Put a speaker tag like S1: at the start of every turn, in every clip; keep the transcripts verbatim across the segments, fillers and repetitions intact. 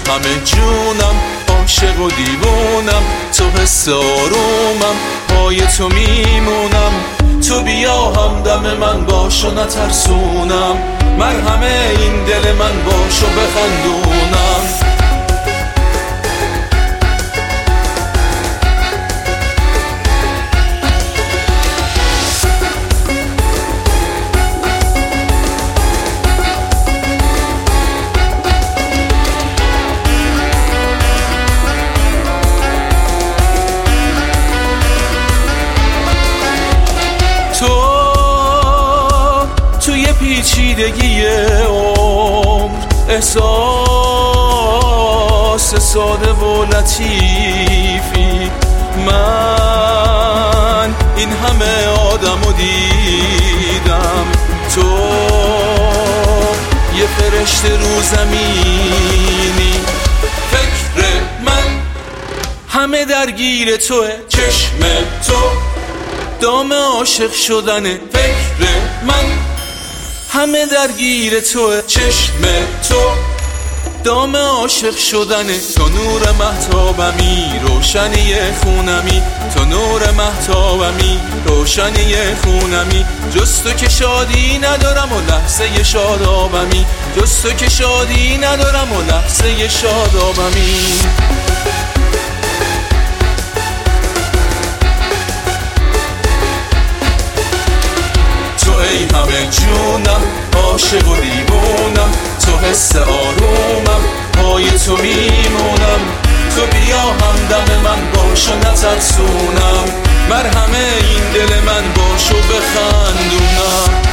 S1: همه جونم، عاشق و دیوونم، تو حس آرومم، پای تو میمونم. تو بیا همدم من باش و نترسونم، مرهم این دل من باش و بخندونم. پیچیدگی عمر، احساس ساده و لطیفی، من این همه آدمو دیدم، تو یه فرشته رو زمینی. فکر من همه درگیر توه، چشم تو دام عاشق شدنه. فکر من همه درگیر توه، چشم تو دام عاشق شدنه. تو نور مهتابمی، روشنی خونمی، تو نور مهتابمی، روشنی خونمی. جز تو که شادی ندارم و لحظه شادابمی، جز تو که شادی ندارم و لحظه شادابمی. ای همه جونم، عاشق و دیوونم، تو حس آرومم، پای تو میمونم. تو بیا همدم من باش و نترسونم، مرهم این دل من باش و بخندونم.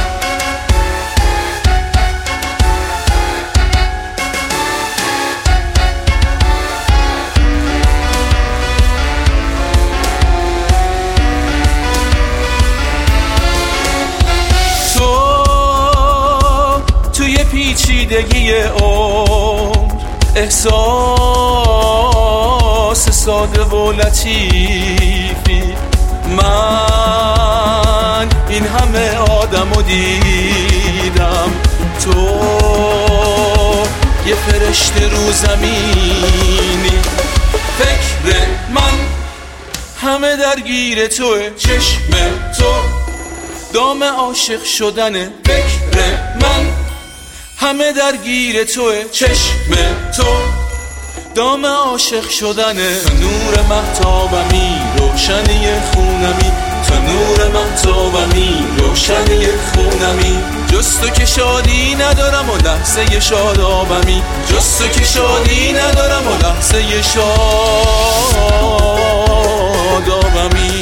S1: پیچیدگی عمر، احساس ساده و لطیفی، من این همه آدمو دیدم، تو یه فرشته رو زمینی. فکر من همه درگیر توه، چشم تو دام عاشق شدنه. فکر من همه درگیر توه، چشم تو دام عاشق شدنه. تو نور مهتابمی، روشنی خونمی، تو نور مهتابمی، روشنی خونمی. جز تو که شادی ندارم و لحظه شادابمی، جز تو که شادی ندارم و لحظه شادابمی.